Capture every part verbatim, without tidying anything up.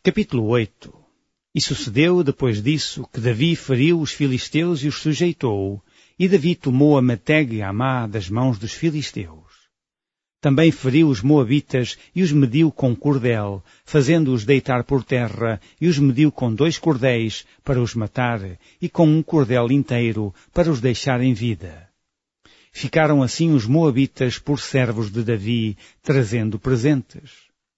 Capítulo oito. E sucedeu, depois disso, que Davi feriu os filisteus e os sujeitou, e Davi tomou a Meteg e a Amá das mãos dos filisteus. Também feriu os moabitas e os mediu com cordel, fazendo-os deitar por terra, e os mediu com dois cordéis para os matar, e com um cordel inteiro para os deixar em vida. Ficaram assim os moabitas por servos de Davi, trazendo presentes.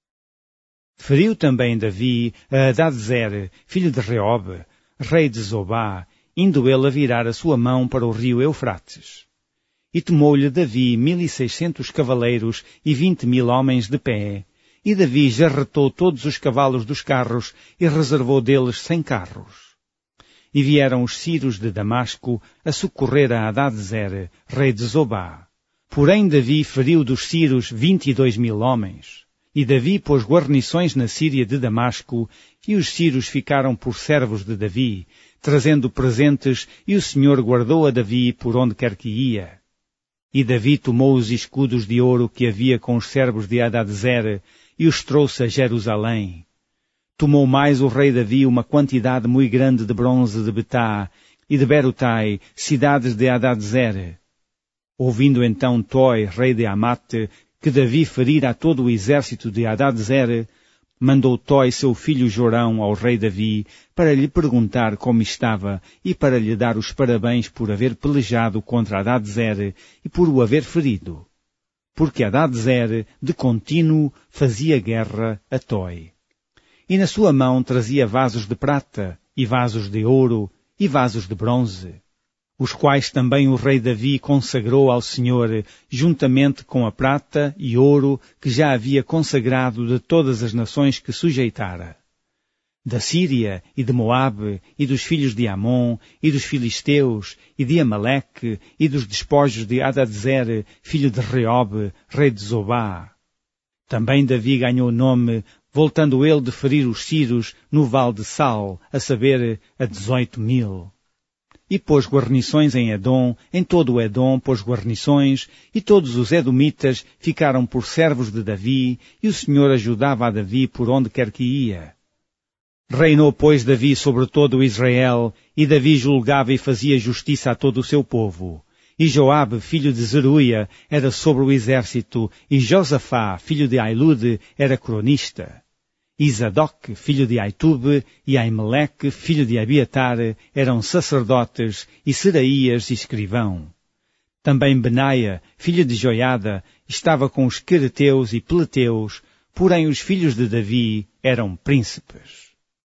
Feriu também Davi a Hadadezer, filho de Reob, rei de Zobá, indo ele a virar a sua mão para o rio Eufrates. E tomou-lhe Davi mil e seiscentos cavaleiros e vinte mil homens de pé, e Davi jarretou todos os cavalos dos carros e reservou deles cem carros. E vieram os sírios de Damasco a socorrer a Hadadezer, rei de Zobá. Porém Davi feriu dos sírios vinte e dois mil homens. E Davi pôs guarnições na Síria de Damasco, e os sírios ficaram por servos de Davi, trazendo presentes, e o Senhor guardou a Davi por onde quer que ia. E Davi tomou os escudos de ouro que havia com os servos de Hadadezer, e os trouxe a Jerusalém. Tomou mais o rei Davi uma quantidade muito grande de bronze de Betá e de Berotai, cidades de Hadadezer. Ouvindo então Toi, rei de Amate, que Davi ferira a todo o exército de Hadadezer, mandou Toi seu filho Jorão ao rei Davi para lhe perguntar como estava e para lhe dar os parabéns por haver pelejado contra Hadadezer e por o haver ferido. Porque Hadadezer, de contínuo, fazia guerra a Toi. E na sua mão trazia vasos de prata, e vasos de ouro, e vasos de bronze, os quais também o rei Davi consagrou ao Senhor, juntamente com a prata e ouro que já havia consagrado de todas as nações que sujeitara. Da Síria e de Moabe, e dos filhos de Amon, e dos filisteus, e de Amaleque, e dos despojos de Hadadezer, filho de Reob, rei de Zobá. Também Davi ganhou nome, voltando ele de ferir os sírios no vale de Sal, a saber, a dezoito mil. E pôs guarnições em Edom, em todo o Edom pôs guarnições, e todos os edomitas ficaram por servos de Davi, e o Senhor ajudava a Davi por onde quer que ia. Reinou, pois, Davi sobre todo o Israel, e Davi julgava e fazia justiça a todo o seu povo. E Joabe, filho de Zeruia, era sobre o exército, e Josafá, filho de Ailude, era cronista. E Zadok, filho de Aitube, e Aimeleque, filho de Abiatar, eram sacerdotes, e Seraías, escrivão. Também Benaia, filho de Joiada, estava com os quereteus e peleteus, porém os filhos de Davi eram príncipes.